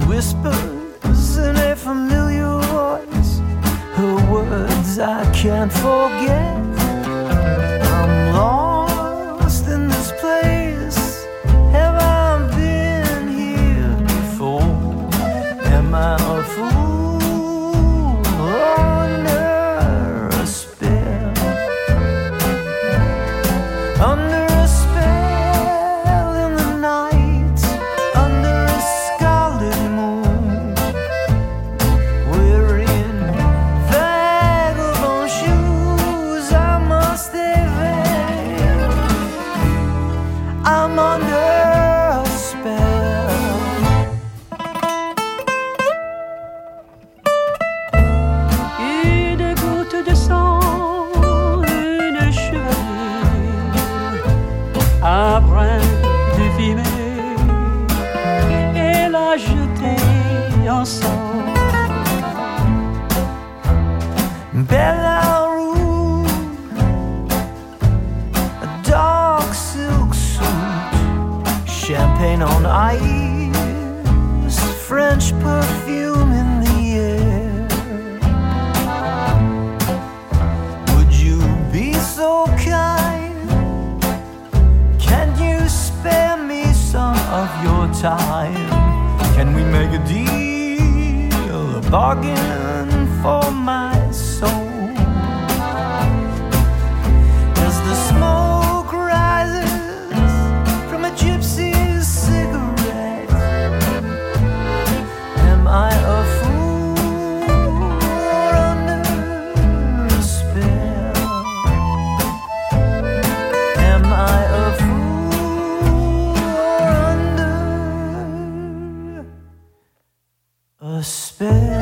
whispers in a familiar voice, her words I can't forget. I'm lost in this place. Have I been here before? Am I a fool under a spell? Under a spell in the night, under a scarlet moon, wearing vagabond shoes, I must evade. I'm under a spell. Une goutte de sang, une chevelure, un brin de fumée, et la jeter ensemble. Bella Rouge, a dark silk suit, champagne on ice, French perfume in the air. Would you be so kind? Can you spare me some of your time? Can we make a deal, a bargain for my soul? As the smoke rises from a gypsy's cigarette, am I a fool or under a spell? Am I a fool or under a spell?